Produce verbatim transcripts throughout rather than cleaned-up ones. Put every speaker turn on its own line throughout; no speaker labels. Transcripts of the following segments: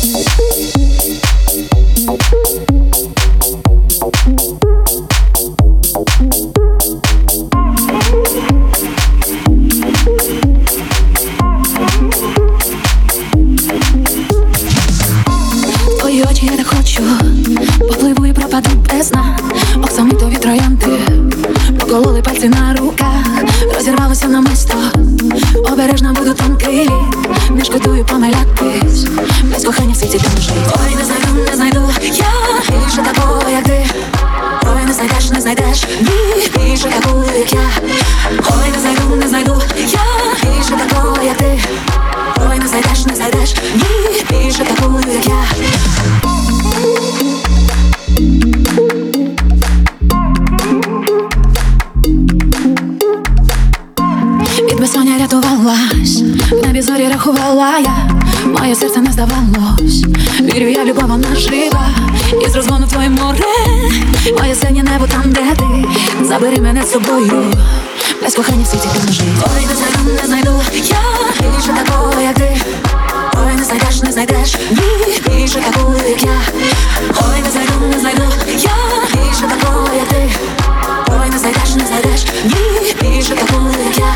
Твої очі я так хочу, попливу і пропаду без дна. Оксамитові троянди покололи пальці на руках, розірвалося намисто, обережно буду тонкий лід. Не шкодую помилятись, без кохання в світі там жить. Ой, не знайду, не знайду я більше такого, як ти. Ой, не знайдеш, не знайдеш ні більше такого, як я. Ой, не знайду, не знайду я більше такого, як ти. Ой, не знайдеш, не знайдеш ні більше такого, як я. Від безсоння рятувалась, в небі зорі рахувала я. Моє серце не здавалось, вірю я, любов вона жива. І з розгону в твоє море, моє синє небо там, де ти. Забери мене з собою, без кохання в світі там не жить. Ой, не знайду, не знайду я більше такого, як ти. Ой, не знайдеш, не знайдеш ні більше такого, як я. Ой, не знайду, не знайду я більше такого, як ти. Ой, не знайдеш, не знайдеш ні більше такого, як я.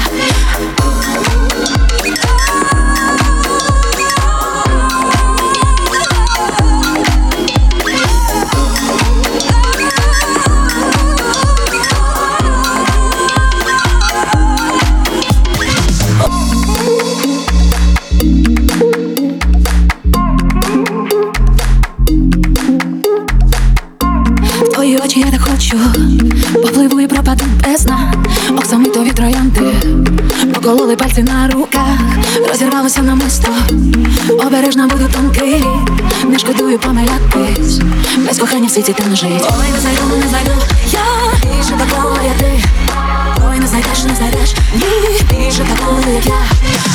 Твої очі я так хочу, попливу і пропаду без дна. Оксамитові троянди покололи пальці на руках, розірвалося намисто, обережно буду тонкий лід. Не шкодую помилятись, без кохання в світі там не жить. Ой, не знайду, не знайду я більше такого, як ти. Ой, не знайдеш, не знайдеш ні більше такого, як я.